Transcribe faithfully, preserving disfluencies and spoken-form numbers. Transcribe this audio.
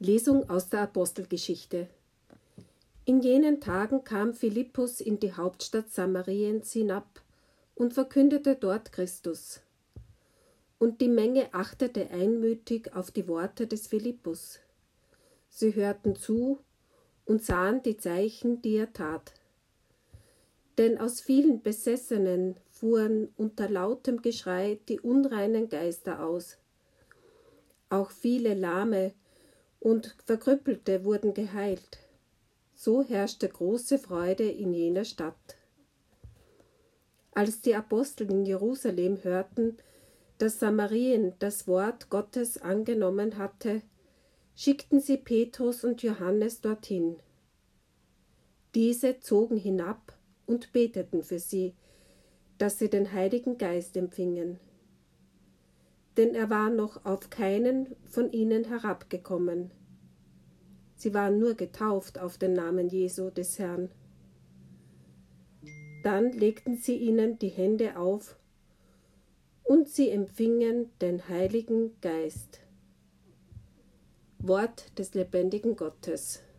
Lesung aus der Apostelgeschichte. In jenen Tagen kam Philippus in die Hauptstadt Samariens hinab und verkündete dort Christus. Und die Menge achtete einmütig auf die Worte des Philippus. Sie hörten zu und sahen die Zeichen, die er tat. Denn aus vielen Besessenen fuhren unter lautem Geschrei die unreinen Geister aus. Auch viele Lahme und Verkrüppelte wurden geheilt. So herrschte große Freude in jener Stadt. Als die Apostel in Jerusalem hörten, dass Samarien das Wort Gottes angenommen hatte, schickten sie Petrus und Johannes dorthin. Diese zogen hinab und beteten für sie, dass sie den Heiligen Geist empfingen. Denn er war noch auf keinen von ihnen herabgekommen. Sie waren nur getauft auf den Namen Jesu des Herrn. Dann legten sie ihnen die Hände auf und sie empfingen den Heiligen Geist. Wort des lebendigen Gottes.